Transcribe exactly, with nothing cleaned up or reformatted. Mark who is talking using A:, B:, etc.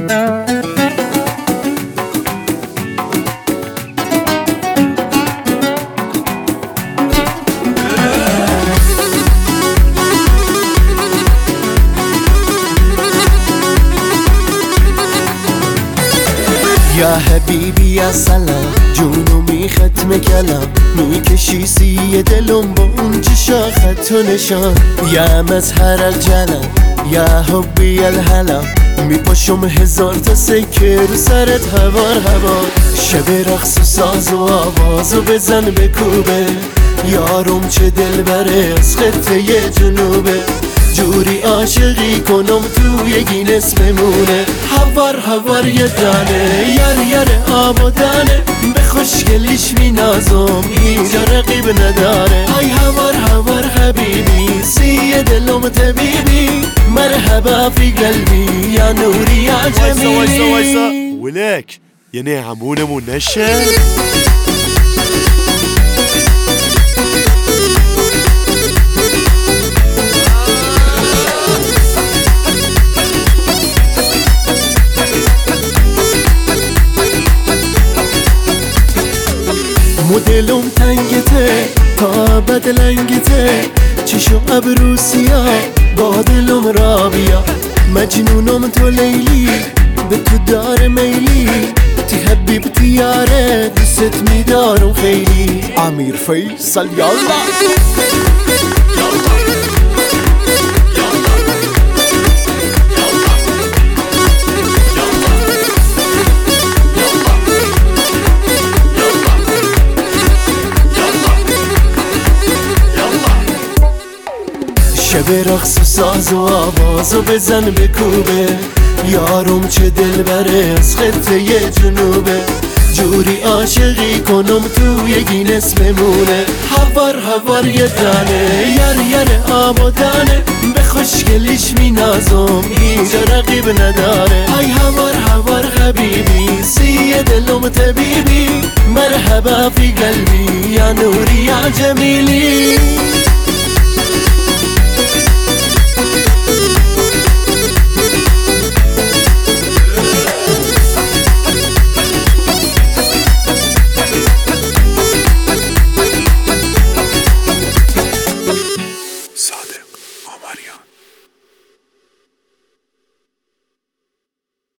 A: یا حبیبی یا سلام جونو ختم کلم میکشی سی دلم با اون چشا خط و نشان یا مظهر الجلال یا حبی الهلم میپاشم هزار تا سکه رو سرت هوار هوار شب رقص و ساز و آواز و بزن بکوبه یارم چه دل بره از خطه جنوبه جوری عاشقی کنم توی گینس بمونه هوار هوار یه دانه یر یر آب و دانه به خوشگلیش می نازم اینجا رقیب نداره ای هوار هوار حبیبی سی دلم طبیبی مرحبا فی قلبی یا نوری یا جمیلی
B: وایسا وایسا وایسا ولک یعنی همونمون نشه؟
A: مدلم تنگته تا بدلنگته چشم ابرو سیاه با دلم رابیا مجنونم تو لیلی به تو دار میلی تی حبیبتی یاره دوست میدارم خیلی امیر فیصل یالا شب رقص و ساز و آواز و بزن بکوبه یارم چه دل بره از خطه جنوبه جوری عاشقی کنم توی گینس بمونه هوار هوار یه دانه یر یر آب و دانه به خوشگلیش می نازم اینجا رقیب نداره ای هوار هوار حبیبی سی دلم طبیبی مرحبا فی قلبی یا نوری یا جمیلی